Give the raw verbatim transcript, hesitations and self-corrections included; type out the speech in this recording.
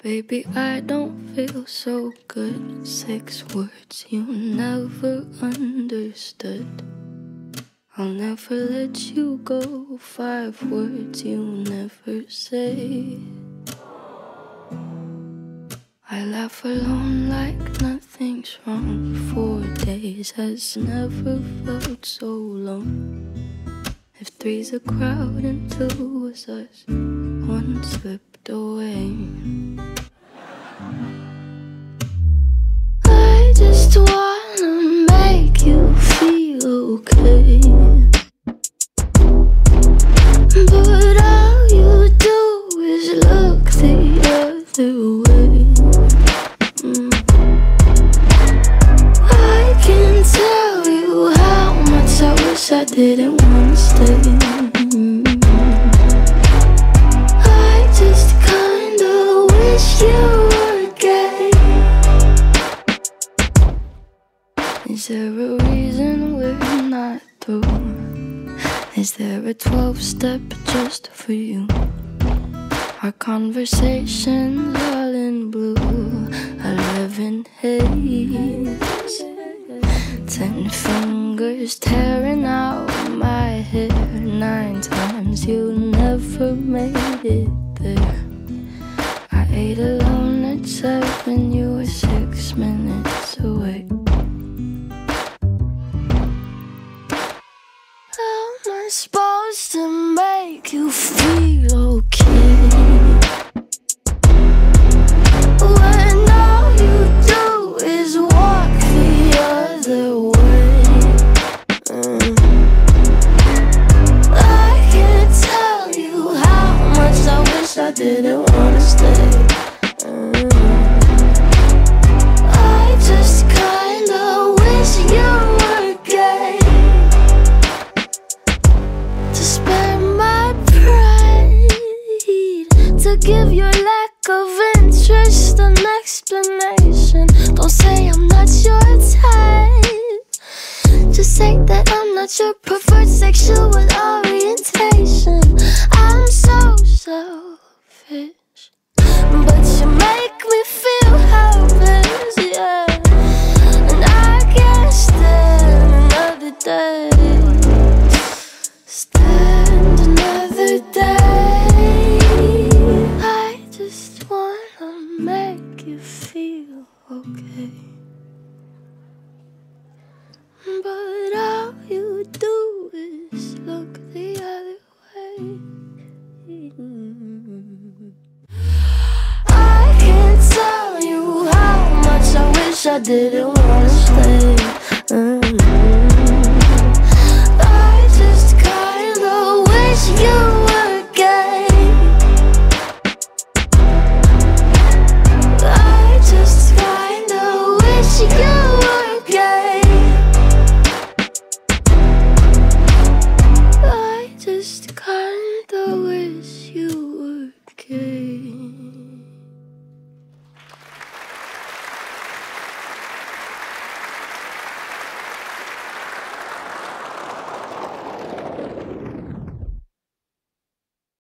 Baby, I don't feel so good. Six words you never understood. I'll never let you go. Five words you never say. I laugh alone like nothing's wrong. Four days has never felt so long. If three's a crowd and two was us, one slipped away. I just wanna make you feel okay, but all you do is look the other way. mm. I can tell you how much I wish I didn't wanna stay. mm. I just kinda wish you were gay. Is there a reason we're not through? Is there a twelve-step just for you? Our conversations all in blue, eleven haze, ten fingers tearing out my hair. Nine times you never made it there. I ate alone at seven, you were six minutes away. How am I supposed to make you feel okay when all you do is walk the other way? mm. I can't tell you how much I wish I didn't wanna stay. mm. I just kinda wish you were gay, to spare my pride, to give your lack of interest an explanation. Don't say I'm not your type, just say that I'm not your preferred sexual orientation. I'm so selfish, but you make me feel helpless, yeah. And I can't stand another day, stand another day. I just wanna make you feel okay, but all you do is look the other way. I can't tell you how much I wish I didn't wanna stay.